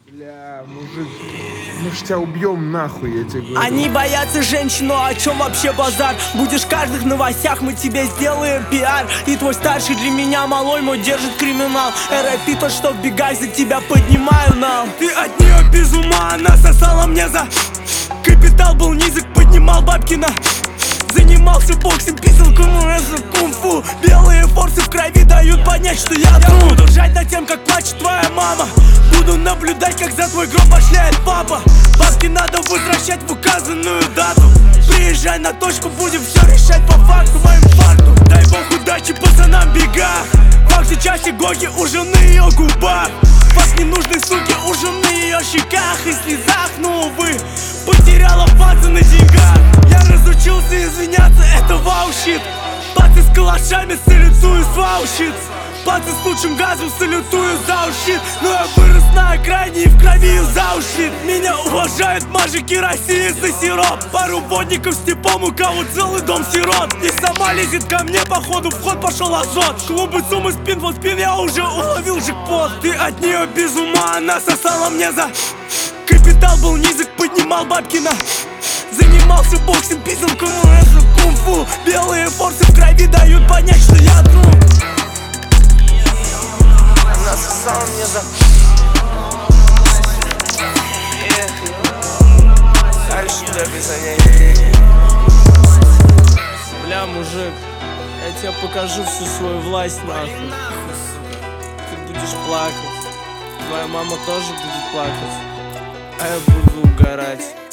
Бля, мужик, мы ж тебя убьем нахуй, я тебе говорю. Они боятся женщин, но о чем вообще базар? Будешь в каждых новостях, мы тебе сделаем пиар. И твой старший для меня малой, мой держит криминал. РАП то, что в бегах за тебя поднимаю нам. Ты от нее без ума, она сосала мне за капитал, был низок, поднимал бабкина. Занимался боксом, писал кунг-фу. Белые форсы в крови дают понять, что я тру. Буду ржать над тем, как плачет твоя мама. Буду наблюдать, как за твой гроб башляет папа. Бабки надо возвращать в указанную дату. Приезжай на точку, будем все решать по факту, моим факту. Дай бог удачи пацанам в бегах. Факт сейчас иголки у жены ее губах. Факт ненужной суки у жены ее щеках и слезах. Ну увы, потеряла паца на деньгах. Я разучился извиняться, это вау-щит. Пацы с калашами салютую с вау-щит. Пацы с лучшим газом салютую за ущит. Но я вырос на окраине и в крови за ущит. Меня уважают мажики России за сироп. Пару водников с типом, у кого целый дом сирот. И сама лезет ко мне, походу в ход пошел азот. Клубы суммы спин в спин, я уже уловил джекпот. Ты от нее без ума, она сосала мне за капитал, был низок, поднимал бабкина. Занимался боксом, писал кунг-фу. Белые форсы в крови дают понять, что я тру. Она сосала мне за дальше даже занятий. Бля, мужик, я тебе покажу всю свою власть, нахуй. Ты будешь плакать. Твоя мама тоже будет плакать. А я буду угорать.